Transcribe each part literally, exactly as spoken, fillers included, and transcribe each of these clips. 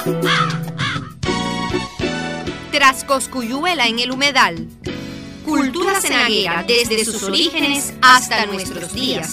Tras Cosculluela en el humedal. Cultura cenaguera desde sus orígenes hasta nuestros días.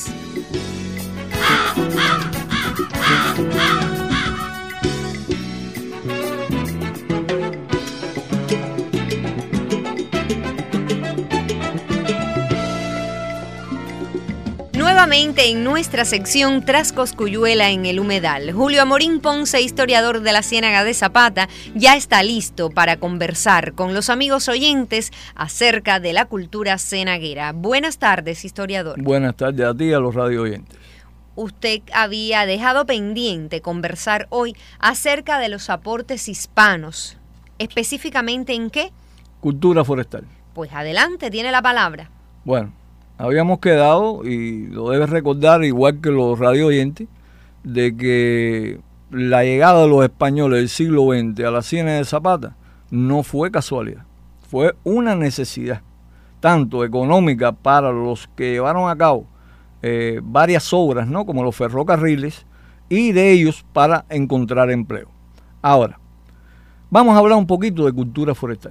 Nuevamente en nuestra sección Tras Cosculluela en el humedal, Julio Amorín Ponce, historiador de la Ciénaga de Zapata, ya está listo para conversar con los amigos oyentes acerca de la cultura cenaguera. Buenas tardes, historiador. Buenas tardes a ti y a los radio oyentes. Usted había dejado pendiente conversar hoy acerca de los aportes hispanos. ¿Específicamente en qué? Cultura forestal. Pues adelante, tiene la palabra. Bueno, habíamos quedado, y lo debes recordar igual que los radio oyentes, de que la llegada de los españoles del siglo veinte a la Ciénaga de Zapata no fue casualidad, fue una necesidad, tanto económica para los que llevaron a cabo eh, varias obras, ¿no?, como los ferrocarriles, y de ellos para encontrar empleo. Ahora, vamos a hablar un poquito de cultura forestal.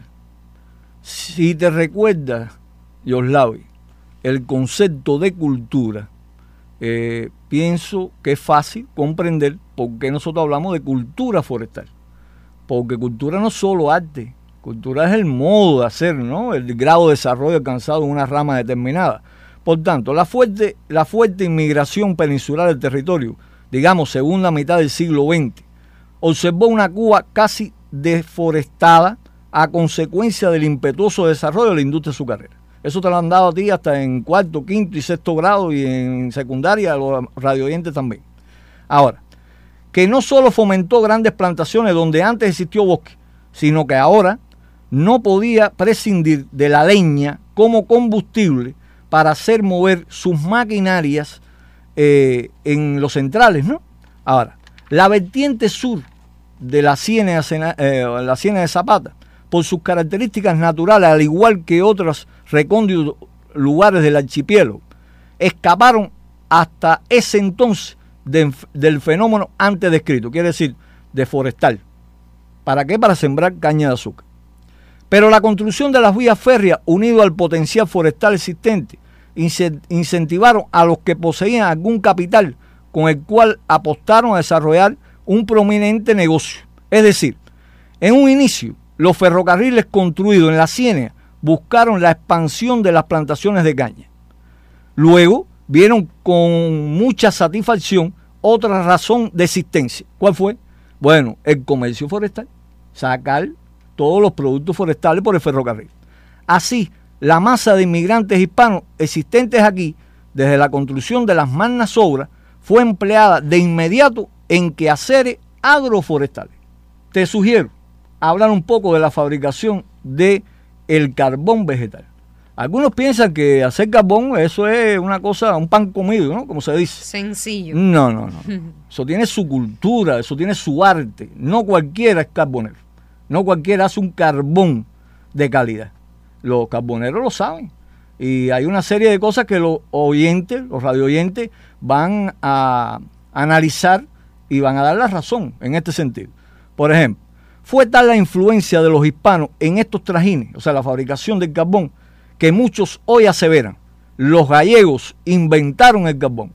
Si te recuerdas, Yoslavi, el concepto de cultura, eh, pienso que es fácil comprender por qué nosotros hablamos de cultura forestal. Porque cultura no es solo arte, cultura es el modo de hacer, ¿no?, el grado de desarrollo alcanzado en una rama determinada. Por tanto, la fuerte, la fuerte inmigración peninsular del territorio, digamos segunda mitad del siglo veinte, observó una Cuba casi deforestada a consecuencia del impetuoso desarrollo de la industria azucarera. Eso te lo han dado a ti hasta en cuarto, quinto y sexto grado, y en secundaria a los radio oyentes también. Ahora, que no solo fomentó grandes plantaciones donde antes existió bosque, sino que ahora no podía prescindir de la leña como combustible para hacer mover sus maquinarias eh, en los centrales, ¿no? Ahora, la vertiente sur de la Ciénaga, eh, la Ciénaga de Zapata, por sus características naturales, al igual que otros recónditos lugares del archipiélago, escaparon hasta ese entonces de, del fenómeno antes descrito, quiere decir, de forestal. ¿Para qué? Para sembrar caña de azúcar. Pero la construcción de las vías férreas, unido al potencial forestal existente, incentivaron a los que poseían algún capital con el cual apostaron a desarrollar un prominente negocio. Es decir, en un inicio, los ferrocarriles construidos en la Ciénaga buscaron la expansión de las plantaciones de caña. Luego vieron con mucha satisfacción otra razón de existencia. ¿Cuál fue? Bueno, el comercio forestal. Sacar todos los productos forestales por el ferrocarril. Así, la masa de inmigrantes hispanos existentes aquí, desde la construcción de las magnas obras, fue empleada de inmediato en quehaceres agroforestales. Te sugiero hablar un poco de la fabricación de el carbón vegetal. Algunos piensan que hacer carbón, eso es una cosa, un pan comido, ¿no?, como se dice. Sencillo. No, no, no. Eso tiene su cultura, eso tiene su arte. No cualquiera es carbonero. No cualquiera hace un carbón de calidad. Los carboneros lo saben. Y hay una serie de cosas que los oyentes, los radio oyentes, van a analizar y van a dar la razón en este sentido. Por ejemplo, fue tal la influencia de los hispanos en estos trajines, o sea, la fabricación del carbón, que muchos hoy aseveran, los gallegos inventaron el carbón.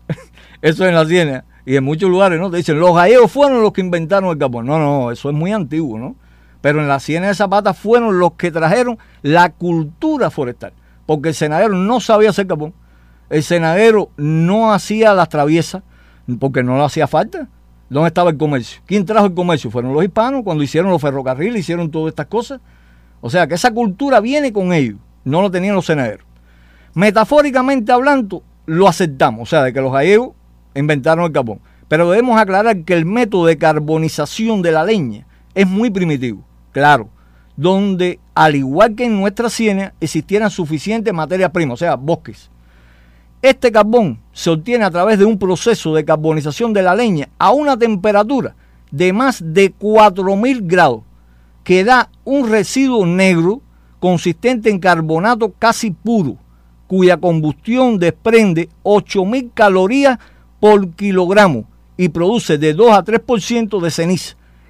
Eso en la Ciénaga y en muchos lugares, ¿no? Te dicen, los gallegos fueron los que inventaron el carbón. No, no, eso es muy antiguo, ¿no? Pero en la Ciénaga de Zapata fueron los que trajeron la cultura forestal, porque el cenadero no sabía hacer carbón. El cenadero no hacía las traviesas, porque no le hacía falta. ¿Dónde estaba el comercio? ¿Quién trajo el comercio? Fueron los hispanos cuando hicieron los ferrocarriles, hicieron todas estas cosas. O sea que esa cultura viene con ellos, no lo tenían los cenaderos. Metafóricamente hablando, lo aceptamos, o sea, de que los gallegos inventaron el carbón. Pero debemos aclarar que el método de carbonización de la leña es muy primitivo, claro, donde al igual que en nuestra Ciénaga existieran suficientes materias primas, o sea, bosques. Este carbón se obtiene a través de un proceso de carbonización de la leña a una temperatura de más de cuatro mil grados, que da un residuo negro consistente en carbonato casi puro, cuya combustión desprende ocho mil calorías por kilogramo y produce de dos a tres por ciento de ceniza,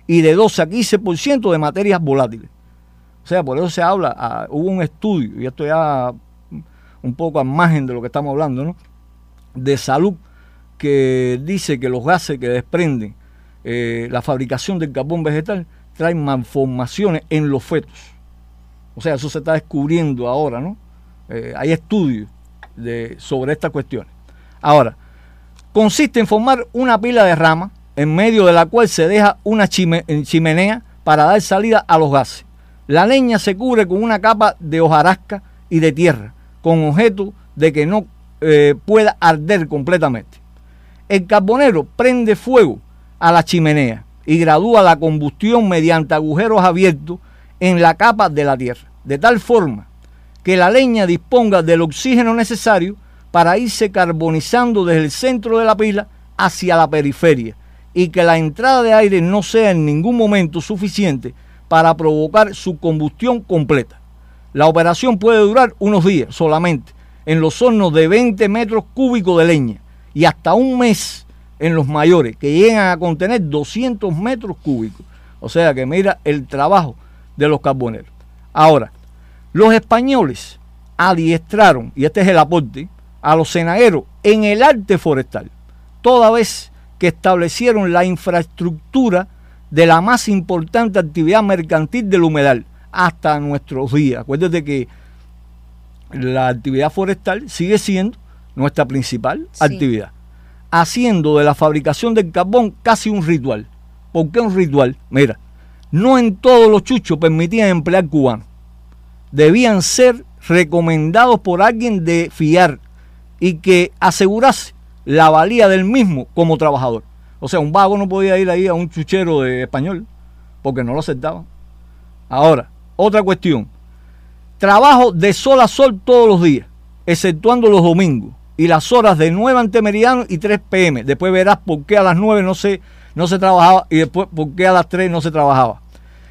y de doce a quince por ciento de materias volátiles. O sea, por eso se habla, ah, hubo un estudio, y esto ya un poco al margen de lo que estamos hablando, ¿no?, de salud, que dice que los gases que desprenden eh, la fabricación del carbón vegetal traen malformaciones en los fetos. O sea, eso se está descubriendo ahora, ¿no? Eh, hay estudios de, sobre estas cuestiones. Ahora, consiste en formar una pila de ramas en medio de la cual se deja una chime, chimenea para dar salida a los gases. La leña se cubre con una capa de hojarasca y de tierra, con objeto de que no eh, pueda arder completamente. El carbonero prende fuego a la chimenea y gradúa la combustión mediante agujeros abiertos en la capa de la tierra, de tal forma que la leña disponga del oxígeno necesario para irse carbonizando desde el centro de la pila hacia la periferia, y que la entrada de aire no sea en ningún momento suficiente para provocar su combustión completa. La operación puede durar unos días solamente en los hornos de veinte metros cúbicos de leña y hasta un mes en los mayores, que llegan a contener doscientos metros cúbicos. O sea que mira el trabajo de los carboneros. Ahora, los españoles adiestraron, y este es el aporte, a los cenagueros en el arte forestal, toda vez que establecieron la infraestructura de la más importante actividad mercantil del humedal hasta nuestros días. Acuérdate que la actividad forestal sigue siendo nuestra principal sí. actividad, haciendo de la fabricación del carbón casi un ritual. ¿Por qué un ritual? Mira, no en todos los chuchos permitían emplear cubanos. Debían ser recomendados por alguien de fiar y que asegurase la valía del mismo como trabajador. O sea, un vago no podía ir ahí a un chuchero de español porque no lo aceptaban. Ahora, otra cuestión. Trabajo de sol a sol todos los días, exceptuando los domingos y las horas de nueve ante meridiano y tres pe eme. Después verás por qué a las nueve no se, no se trabajaba y después por qué a las tres no se trabajaba.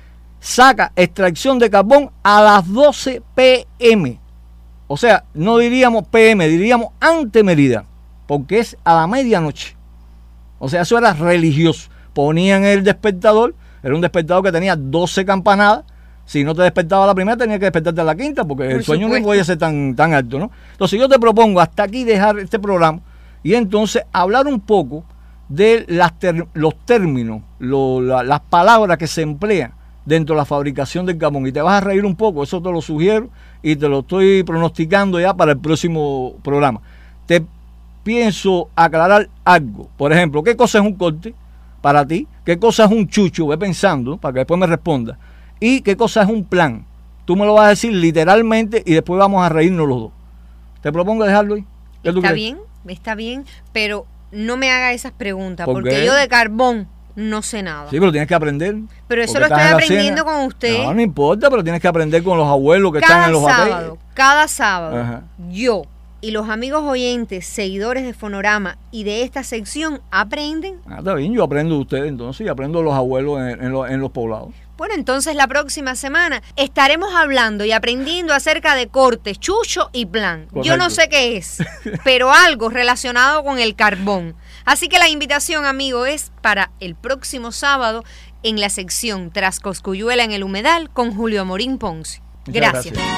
Saca extracción de carbón a las doce pe eme. O sea, no diríamos pe eme, diríamos ante meridiano, porque es a la medianoche. O sea, eso era religioso. Ponían el despertador, era un despertador que tenía doce campanadas. Si no te despertaba la primera, tenía que despertarte a la quinta, porque Por el sueño supuesto. no podía ser tan, tan alto, ¿no? Entonces yo te propongo hasta aquí dejar este programa y entonces hablar un poco de las ter los términos, lo, la, las palabras que se emplean dentro de la fabricación del carbón. Y te vas a reír un poco, eso te lo sugiero y te lo estoy pronosticando ya para el próximo programa. Te pienso aclarar algo. Por ejemplo, ¿qué cosa es un corte para ti? ¿Qué cosa es un chucho? Ve pensando, para que después me responda. ¿Y qué cosa es un plan? Tú me lo vas a decir literalmente y después vamos a reírnos los dos. Te propongo dejarlo ahí. Está bien, está bien, pero no me haga esas preguntas, ¿Por porque qué? yo de carbón no sé nada. Sí, pero tienes que aprender. Pero eso lo estoy aprendiendo con usted. No, no importa, pero tienes que aprender con los abuelos que cada están en los sábado, batalles. Cada sábado, Ajá. yo y los amigos oyentes, seguidores de Fonorama y de esta sección aprenden. Ah, está bien, yo aprendo de ustedes entonces y aprendo de los abuelos en, en, los, en los poblados. Bueno, entonces la próxima semana estaremos hablando y aprendiendo acerca de cortes, chucho y plan. Correcto. Yo no sé qué es, pero algo relacionado con el carbón. Así que la invitación, amigo, es para el próximo sábado en la sección Tras Cosculluela en el Humedal con Julio Amorín Ponce. Gracias. gracias.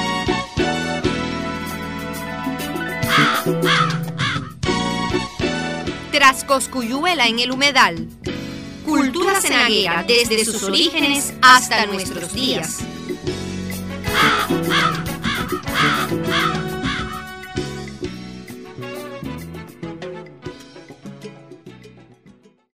Tras Cosculluela en el Humedal. Cultura cenaguera desde sus orígenes hasta nuestros días.